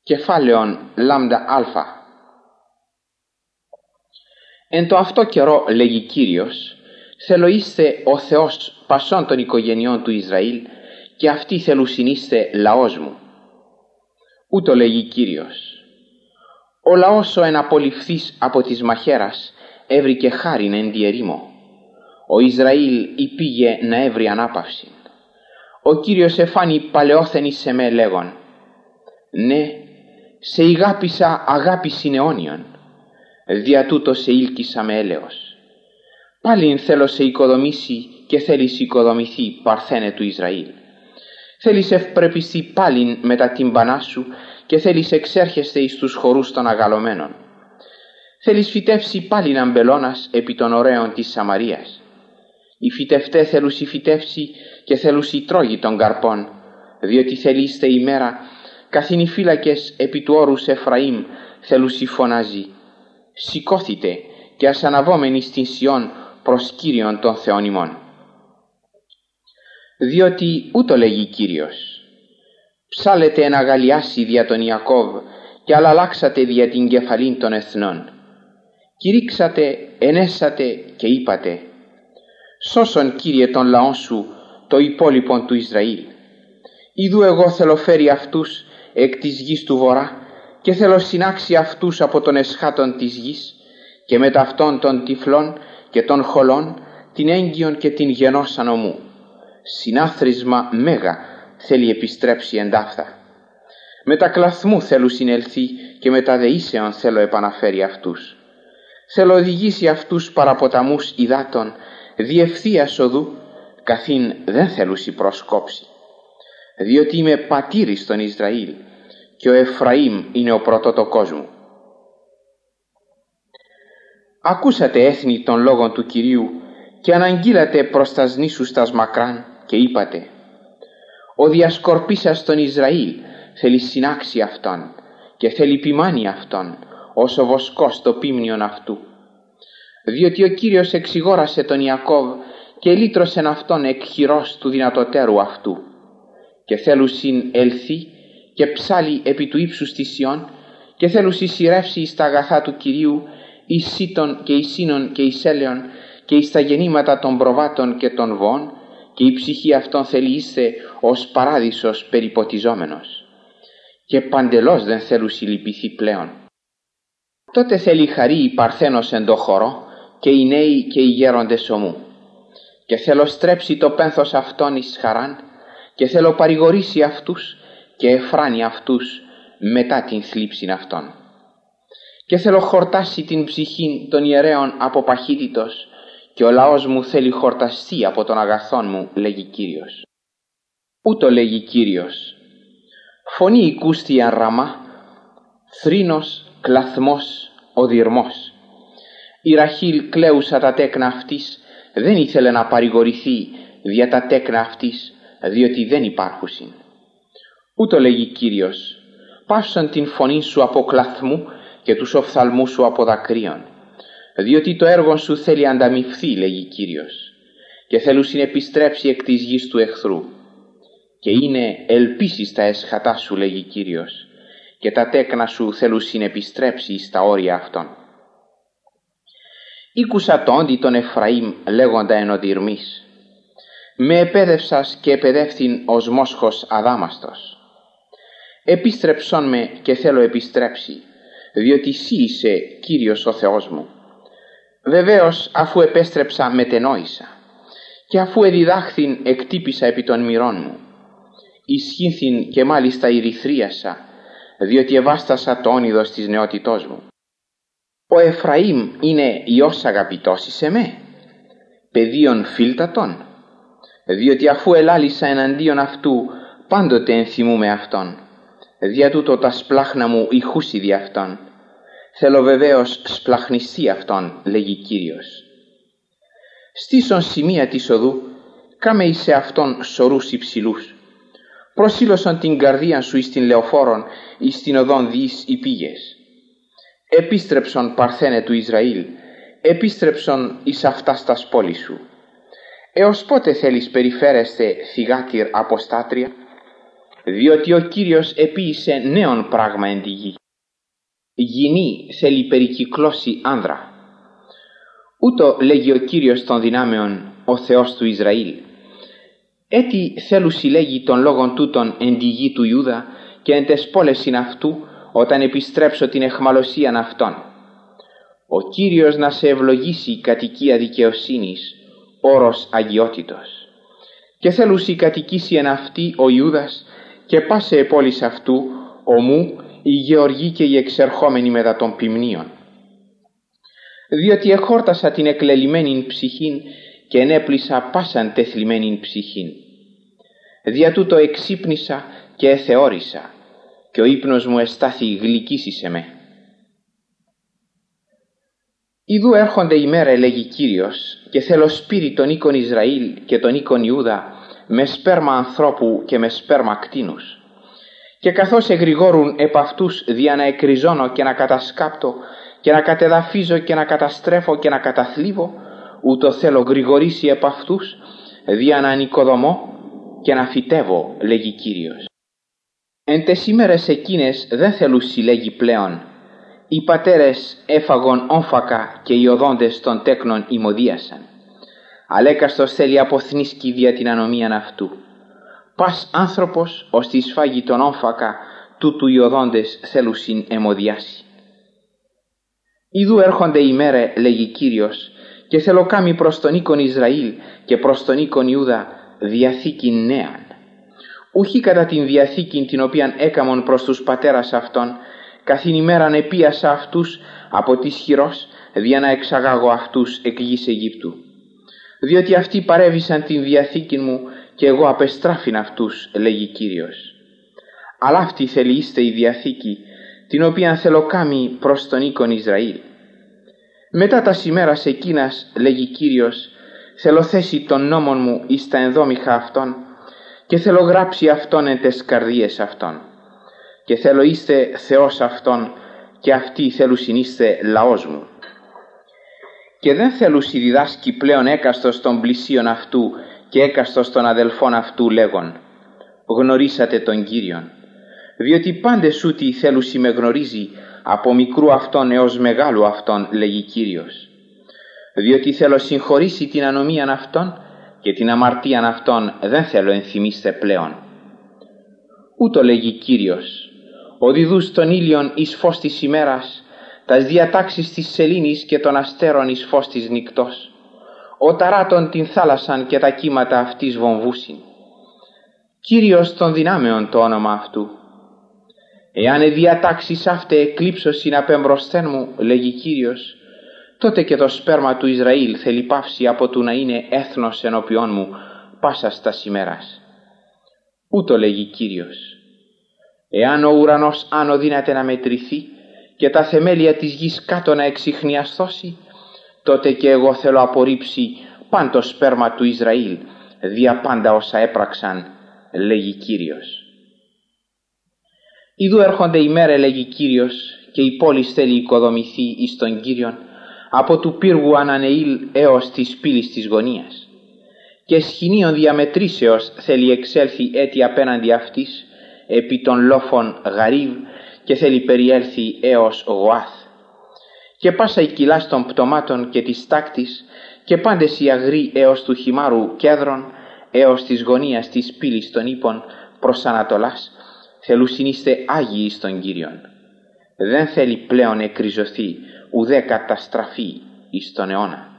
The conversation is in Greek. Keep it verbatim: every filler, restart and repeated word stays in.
Κεφάλαιον λάμδα αλφα. Εν το αυτό καιρό, λέγει Κύριος, θέλω είστε ο Θεός πασών των οικογενειών του Ισραήλ και αυτοί θελούσιν είστε λαός μου. Ούτω λέγει Κύριος. Ο λαός ο εναπολυφθής από της μαχαίρας έβρικε χάριν εν τη ερήμο. Ο Ισραήλ υπήγε να έβρει ανάπαυση. Ο Κύριος εφάνει παλαιόθεν εις εμέ λέγον, ναι, σε ηγάπησα αγάπησιν αιώνιον, δια τούτο σε ήλκησα με έλεος. Πάλιν θέλω σε οικοδομήσει και θέλεις οικοδομηθεί παρθένε του Ισραήλ. Θέλεις ευπρεπιστεί πάλιν με τα τύμπανά σου και θέλεις εξέρχεστε εις τους χορούς των αγαλωμένων. Θέλεις φυτεύσει πάλιν αμπελώνας επί των ωραίων της Σαμαρίας. Οι φυτευτέ θέλουσι φυτεύσει και θέλουσι τρόγοι των καρπών, διότι θελείστε ημέρα καθήν οι φύλακες επί του όρους Εφραήμ θέλουσι φωνάζει, σηκώθητε και ας αναβόμενοι στην Σιών προς Κύριον των Θεών ημών. Διότι ούτω λέγει Κύριος, ψάλετε εν αγαλιάσει δια τον Ιακώβ και αλλάξατε δια την κεφαλήν των εθνών. Κηρύξατε, ενέσατε και είπατε, σώσον Κύριε των λαών σου το υπόλοιπον του Ισραήλ. Ιδού εγώ θέλω φέρει αυτούς εκ της γης του βορρά και θέλω συνάξει αυτούς από των εσχάτων της γης και με ταυτόν των τυφλών και των χολών την έγκυον και την γενώσαν ομού. Συνάθρισμα μέγα θέλει επιστρέψει εντάφθα. Με τα κλαθμού θέλου συνελθεί και με τα δεήσεων θέλω επαναφέρει αυτούς. Θέλω οδηγήσει αυτούς παραποταμούς υδάτων διευθείας οδού, καθήν δεν θέλουσι προσκόψει. Διότι είμαι πατήρης των Ισραήλ και ο Εφραήμ είναι ο πρωτότοκός μου. Ακούσατε έθνη των λόγων του Κυρίου και αναγγείλατε προς τας νήσους τας μακράν και είπατε, ο διασκορπίσας των Ισραήλ θέλει συνάξει αυτόν και θέλει ποιμάνει αυτόν ως ο βοσκός το πίμνιον αυτού. Διότι ο Κύριος εξηγόρασε τον Ιακώβ και λύτρωσεν αυτόν εκ χειρός του δυνατοτέρου αυτού. Και θέλουσιν ελθεί και ψάλει επί του ύψους της Σιών και θέλουσι σειρεύσει εις τα αγαθά του Κυρίου, εις σύτων και εις σύνων και εις έλεων και εις τα γεννήματα των προβάτων και των βοών, και η ψυχή αυτών θέλει είστε ως παράδεισος περιποτιζόμενος. Και παντελώς δεν θέλουσι λυπηθεί πλέον. Τότε θέλει χαρεί η παρθένος εν το χορό και οι νέοι και οι γέροντες ομού. Και θέλω στρέψει το πένθος αυτών εις χαράν και θέλω παρηγορήσει αυτούς και εφράνει αυτούς μετά την θλίψην αυτών. Και θέλω χορτάσει την ψυχήν των ιερέων από παχύτητος και ο λαός μου θέλει χορταστεί από τον αγαθόν μου, λέγει Κύριος. Ούτω λέγει Κύριος, φωνή οικούστη εν Ραμά, θρήνος, κλαθμός, οδυρμός. Η Ραχήλ κλαίουσα τα τέκνα αυτής δεν ήθελε να παρηγορηθεί δια τα τέκνα αυτής, διότι δεν υπάρχουσιν. Ούτω λέγει Κύριος, παύσαν την φωνή σου από κλαθμού και τους οφθαλμούς σου από δακρύων, διότι το έργο σου θέλει ανταμυφθεί, λέγει Κύριος, και θέλουσιν επιστρέψει εκ της γης του εχθρού. Και είναι ελπίσεις τα έσχατά σου, λέγει Κύριος, και τα τέκνα σου θέλουσιν επιστρέψει στα όρια αυτών. Ήκουσα το όντι των Εφραήμ λέγοντα εν οδυρμής, με επέδευσας και επεδεύθην ως μόσχος αδάμαστος. Επίστρεψον με και θέλω επιστρέψει, διότι εσύ είσαι Κύριος ο Θεός μου. Βεβαίως αφού επέστρεψα μετενόησα και αφού εδιδάχθην εκτύπησα επί των μυρών μου. Ισχύνθην και μάλιστα ηρυθρίασα, διότι εβάστασα το όνειδος της νεότητός μου. Ο Εφραήμ είναι Υιός αγαπητός εις εμέ, παιδίον φίλτατον, διότι αφού ελάλησα εναντίον αυτού πάντοτε ενθυμούμαι αυτόν, δια τούτο τα σπλάχνα μου ηχούσι δι' αυτόν. Θέλω βεβαίως σπλαχνιστεί αυτόν, λέγει Κύριος. Στήσον σημεία της οδού, κάμε εις αυτόν σωρούς υψηλούς. Προσήλωσον την καρδία σου εις την λεωφόρον, εις την οδόν διείς υπήγες. Επίστρεψον παρθένε του Ισραήλ, επίστρεψον εις αυτάς τας πόλεις σου. Έως πότε θέλεις περιφέρεστε θυγάτηρ αποστάτρια? διότι ο Κύριος επίησε νέον πράγμα εν τη γη. Γυνή θέλει περικυκλώσει άνδρα. Ούτω λέγει ο Κύριος των δυνάμεων, ο Θεός του Ισραήλ. Έτσι θέλου συλλέγει των λόγων τούτων εν τη γη του Ιούδα και εν τες πόλεσιν αυτού, όταν επιστρέψω την εχμαλωσίαν αυτών. Ο Κύριος να σε ευλογήσει κατοικία δικαιοσύνης, όρος αγιότητος. Και θέλουσι κατοικήσει εν αυτή ο Ιούδας και πάσε πόλης αυτού, ομού οι γεωργοί και οι εξερχόμενοι μετά των ποιμνίων. Διότι εχόρτασα την εκλελειμμένην ψυχήν και ενέπλησα πάσαν τεθλιμμένην ψυχήν. Δια τούτο εξύπνησα και εθεώρησα, και ο ύπνος μου εστάθη γλυκίσισε με. Ιδού έρχονται ημέρα, λέγει Κύριος, και θέλω σπείρει τον οίκον Ισραήλ και τον οίκον Ιούδα με σπέρμα ανθρώπου και με σπέρμα κτήνους. Και καθώς εγρηγόρουν επ' αυτούς δια να εκριζώνω και να κατασκάπτω και να κατεδαφίζω και να καταστρέφω και να καταθλίβω, ούτω θέλω γρηγορήσει επ' αυτούς δια να ανοικοδομώ και να φυτεύω, λέγει Κύριος. Εν τες ημέρες εκείνες δεν θελούσι, λέγει πλέον, οι πατέρες έφαγον όμφακα και οι οδόντες των τέκνων ημωδίασαν. Αλέκαστος θέλει αποθνίσκει δια την ανομίαν αυτού. Πας άνθρωπος ως τη σφάγει τον όμφακα, τούτου οι οδόντες θέλουσιν εμοδιάσει. Ιδού έρχονται ημέρε, λέγει Κύριος, και θέλω κάμει προς τον οίκον Ισραήλ και προς τον οίκον Ιούδα διαθήκην νέαν. Ουχή κατά την διαθήκην την οποίαν έκαμον προς τους πατέρας αυτών, καθήν ημέραν επίασα αυτούς από της χειρός, δια να εξαγάγω αυτούς εκ γης Αιγύπτου. Διότι αυτοί παρέβησαν την διαθήκην μου και εγώ απεστράφην αυτούς, λέγει Κύριος. Αλλά αυτή θέλει είστε η διαθήκη, την οποίαν θέλω κάμει προς τον οίκον Ισραήλ. Μετά τα ημέρας εκείνας, λέγει Κύριος, θέλω θέσει των νόμων μου εις τα ενδόμηχα αυτών και θέλω γράψει αυτόν εν τες καρδίες αυτών. Και θέλω είστε Θεός αυτών και αυτοί θέλουσιν είστε λαός μου. Και δεν θέλουσι διδάσκει πλέον έκαστος των πλησίων αυτού και έκαστος των αδελφών αυτού λέγον, γνωρίσατε τον Κύριον. Διότι πάντες ούτι θέλουσι με γνωρίζει, από μικρού αυτόν έως μεγάλου αυτόν, λέγει Κύριος. Διότι θέλω συγχωρήσει την ανομίαν αυτών και την αμαρτίαν αυτών δεν θέλω ενθυμίστε πλέον. Ούτω λέγει Κύριος, οδηδούς των ήλιων εις φως της ημέρας, τας διατάξεις της σελήνης και των αστέρων εις φως της νυκτός, ο ταράτων την θάλασσαν και τα κύματα αυτής βομβούσιν. Κύριος των δυνάμεων το όνομα αυτού. Εάν οι διατάξεις αυτέ εκλείψωσιν απεμπροσθέν μου, λέγει Κύριος, τότε και το σπέρμα του Ισραήλ θέλει πάυσει από του να είναι έθνος ενώπιόν μου πάσας τας ημέρας. Ούτω λέγει Κύριος. Εάν ο ουρανός άνω δύναται να μετρηθεί και τα θεμέλια της γης κάτω να εξιχνιαστώσει, τότε και εγώ θέλω απορρίψει παν το σπέρμα του Ισραήλ δια πάντα όσα έπραξαν, λέγει Κύριος. Ιδού έρχονται ημέρε, λέγει Κύριος, και η πόλη θέλει οικοδομηθεί εις τον Κύριον, από του πύργου Ανανεήλ έως της πύλης της γωνίας. Και σχοινίων διαμετρήσεως θέλει εξέλθει έτη απέναντι αυτής, επί των λόφων Γαρίβ, και θέλει περιέλθει έως Γοάθ. Και πάσα η κοιλάς των πτωμάτων και της τάκτης, και πάντες οι αγροί έως του χυμάρου κέδρων, έως της γωνίας της πύλης των ύπων προς Ανατολάς, θέλουσιν είστε Άγιοι στον Κύριον. Δεν θέλει πλέον εκριζωθεί, ουδέ καταστραφεί εις τον αιώνα.